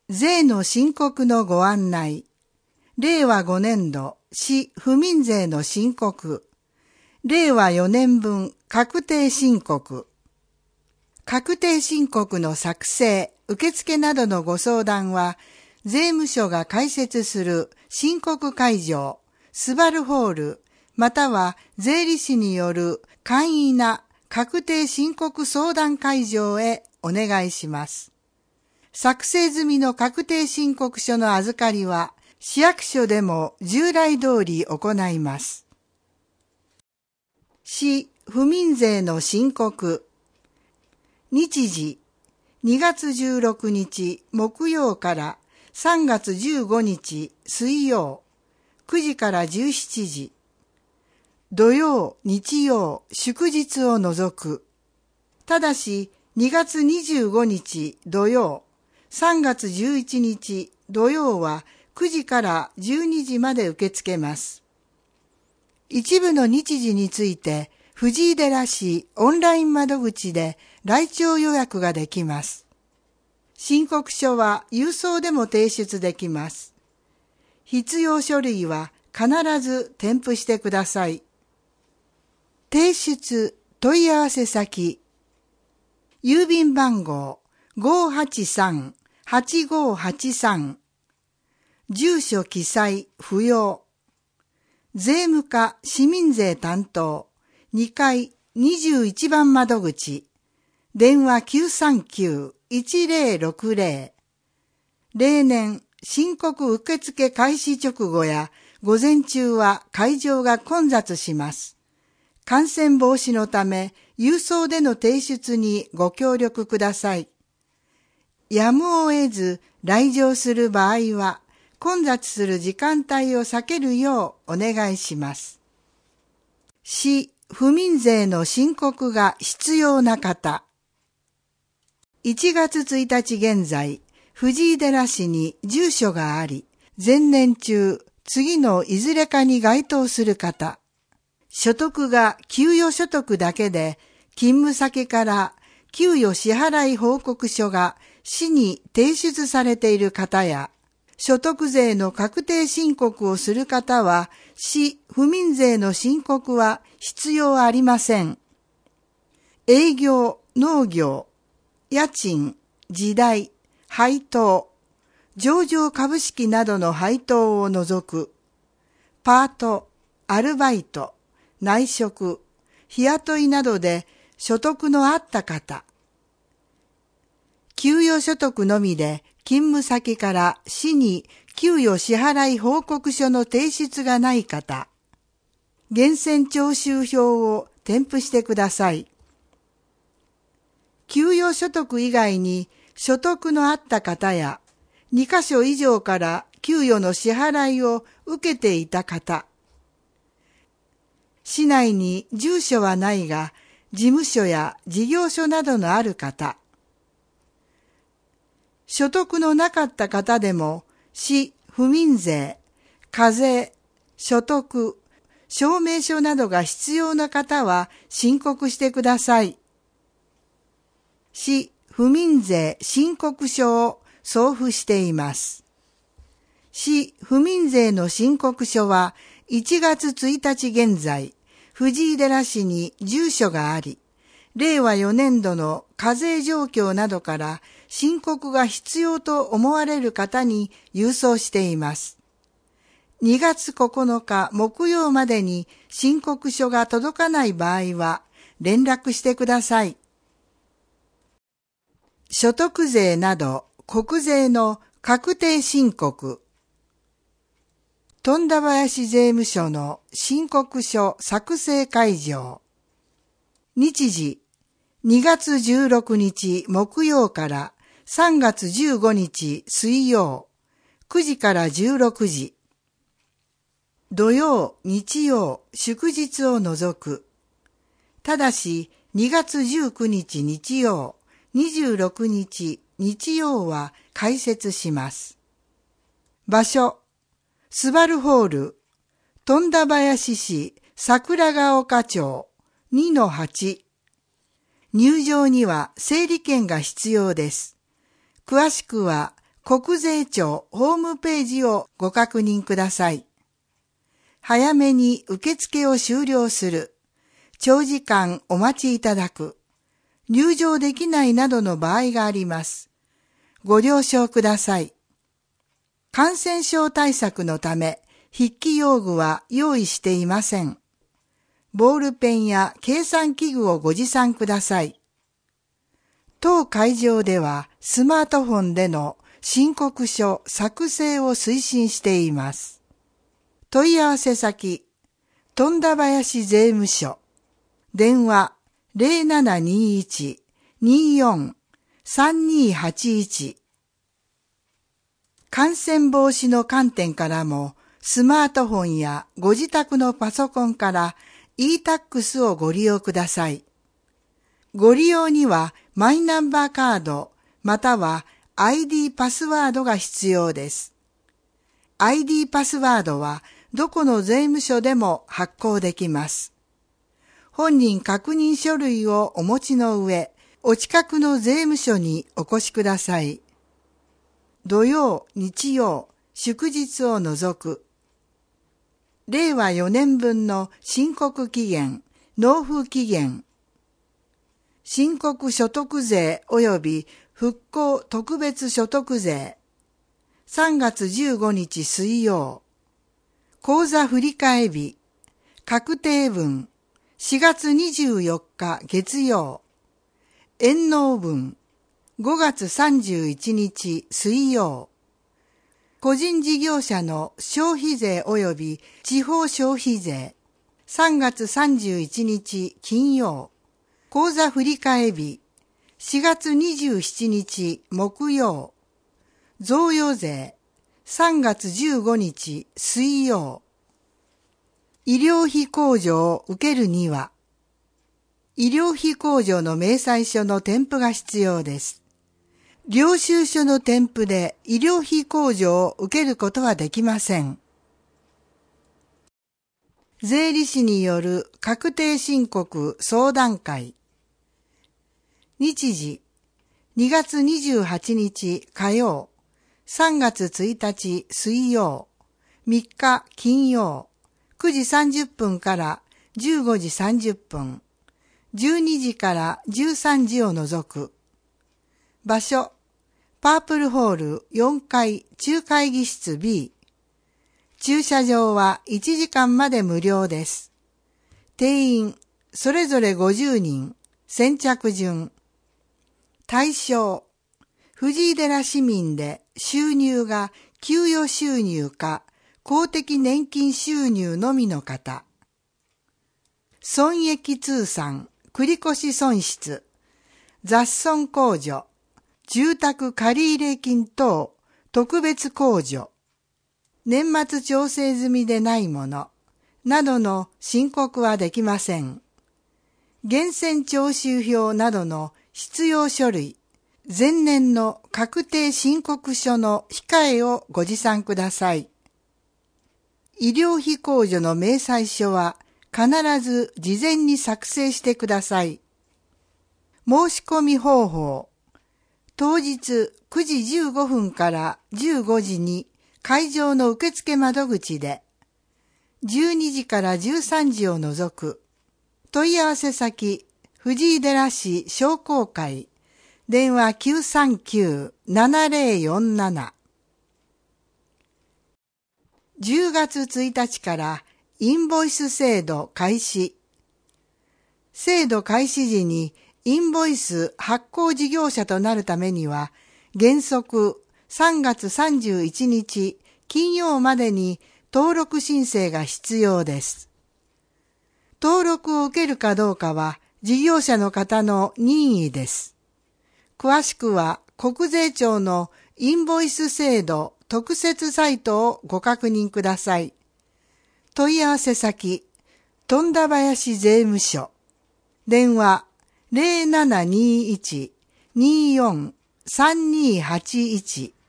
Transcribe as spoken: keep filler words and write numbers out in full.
税の申告のご案内。れいわごねんど市府民税の申告。れいわよねんぶん確定申告。確定申告の作成、受付などのご相談は、税務署が開設する申告会場、スバルホール、または税理士による簡易な確定申告相談会場へお願いします。作成済みの確定申告書の預かりは、市役所でも従来通り行います。市府民税の申告。日時、にがつじゅうろくにち木曜からさんがつじゅうごにち水曜、くじからじゅうしちじ。土曜、日曜、祝日を除く。ただし、にがつにじゅうごにち土曜、さんがつじゅういちにち土曜はくじからじゅうにじまで受け付けます。一部の日時について、藤井寺市オンライン窓口で来庁予約ができます。申告書は郵送でも提出できます。必要書類は必ず添付してください。提出問い合わせ先。郵便番号 ごーはちさんはちごーはちさん。住所記載不要。税務課市民税担当にかいにじゅういちばん窓口。電話 きゅうさんきゅういちぜろろくぜろ。例年、申告受付開始直後や午前中は会場が混雑します。感染防止のため、郵送での提出にご協力ください。やむを得ず来場する場合は、混雑する時間帯を避けるようお願いします。市府民税の申告が必要な方。いちがつついたち現在、藤井寺市に住所があり、前年中、次のいずれかに該当する方。所得が給与所得だけで、勤務先から給与支払い報告書が市に提出されている方や、所得税の確定申告をする方は、市府民税の申告は必要ありません。営業、農業、家賃、地代、配当、上場株式などの配当を除く、パート、アルバイト、内職、日雇いなどで所得のあった方、給与所得のみで勤務先から市に給与支払い報告書の提出がない方、源泉徴収票を添付してください。給与所得以外に所得のあった方や、にかしょ以上から給与の支払いを受けていた方、市内に住所はないが、事務所や事業所などのある方、所得のなかった方でも、市府民税、課税、所得、証明書などが必要な方は申告してください。市府民税申告書を送付しています。市府民税の申告書はいちがつついたち現在、藤井寺市に住所があり、れいわよねんどの課税状況などから申告が必要と思われる方に郵送しています。にがつここのか木曜までに申告書が届かない場合は連絡してください。所得税など国税の確定申告。富田林税務署の申告書作成会場。日時、にがつじゅうろくにち木曜からさんがつじゅうごにち水曜、くじからじゅうろくじ。土曜、日曜、祝日を除く。ただし、にがつじゅうくにち日曜、にじゅうろくにち日曜は開設します。場所、スバルホール、富田林市桜ヶ丘町 にのはち。入場には整理券が必要です。詳しくは国税庁ホームページをご確認ください。早めに受付を終了する、長時間お待ちいただく、入場できないなどの場合があります。ご了承ください。感染症対策のため、筆記用具は用意していません。ボールペンや計算器具をご持参ください。当会場ではスマートフォンでの申告書作成を推進しています。問い合わせ先、富田林税務署。電話 ゼロななにいち にーよん さんにーはちいち。感染防止の観点からも、スマートフォンやご自宅のパソコンから イータックス をご利用ください。ご利用にはマイナンバーカードまたは アイディー パスワードが必要です。アイディー パスワードはどこの税務署でも発行できます。本人確認書類をお持ちの上、お近くの税務署にお越しください。土曜、日曜、祝日を除く。れいわよねんぶんの申告期限、納付期限。申告所得税及び復興特別所得税。さんがつじゅうごにち水曜。口座振替日。確定分。しがつにじゅうよっか月曜。延納分。ごがつさんじゅういちにち水曜。個人事業者の消費税及び地方消費税。さんがつさんじゅういちにち金曜。口座振替日。しがつにじゅうしちにち木曜。贈与税。さんがつじゅうごにち水曜。医療費控除を受けるには、医療費控除の明細書の添付が必要です。領収書の添付で医療費控除を受けることはできません。税理士による確定申告相談会。日時、にがつにじゅうはちにち火曜、さんがつついたち水曜、みっか金曜、くじさんじゅっぷんからじゅうごじさんじゅっぷん、じゅうにじからじゅうさんじを除く。場所、パープルホールよんかい中会議室 B。駐車場はいちじかんまで無料です。定員、それぞれごじゅうにん、先着順。対象、藤井寺市民で収入が給与収入か公的年金収入のみの方。損益通算、繰越損失、雑損控除、住宅借入金等特別控除、年末調整済みでないものなどの申告はできません。源泉徴収票などの必要書類、前年の確定申告書の控えをご持参ください。医療費控除の明細書は必ず事前に作成してください。申し込み方法。当日くじじゅうごふんからじゅうごじに会場の受付窓口で、じゅうにじからじゅうさんじを除く。問い合わせ先、藤井寺市商工会、電話 きゅうさんきゅう ななぜろよんなな。じゅうがつついたちからインボイス制度開始。制度開始時にインボイス発行事業者となるためには、原則さんがつさんじゅういちにち金曜までに登録申請が必要です。登録を受けるかどうかは事業者の方の任意です。詳しくは国税庁のインボイス制度特設サイトをご確認ください。問い合わせ先、富田林税務署。電話 ゼロななにいち にーよん さんにーはちいち。